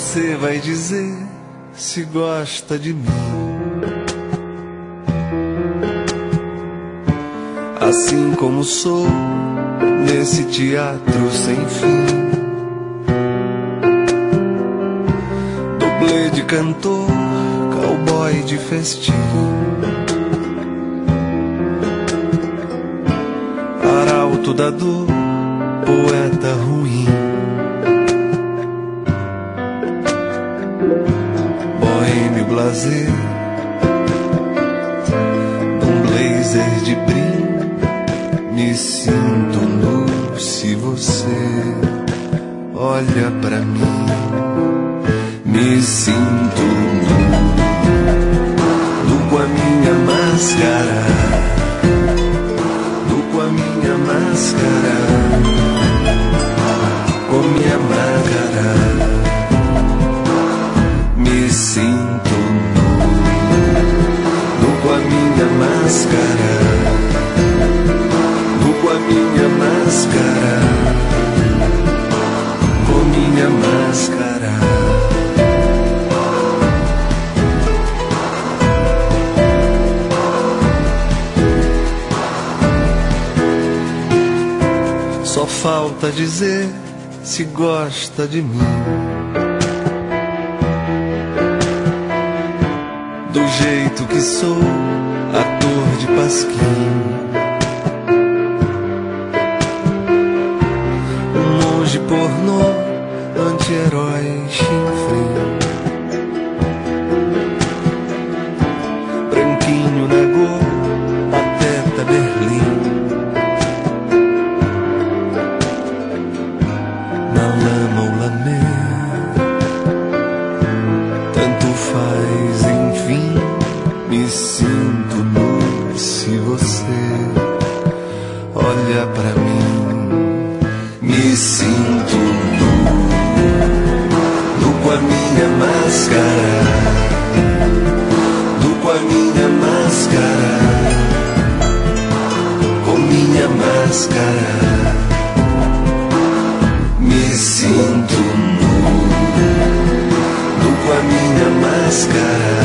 você vai dizer se gosta de mim. Assim como sou nesse teatro sem fim, dublê de cantor, cowboy de festim, arauto da dor, poeta ruim, boêmio blazer, num blazer de brim. Me sinto nu se você olha pra mim. Me sinto nu com a minha máscara, nu com a minha máscara, com minha máscara. Me sinto nu com a minha máscara, com a minha máscara, com minha máscara. Só falta dizer se gosta de mim, do jeito que sou, ator de pasquim, de pornô, anti-herói, chinfrim, branquinho na Gol, pateta Berlim, na lama ou lamé, tanto faz, enfim. Me sinto nu se você olha pra mim. Me sinto nu com a minha máscara, nu com a minha máscara, com minha máscara. Me sinto nu com a minha máscara,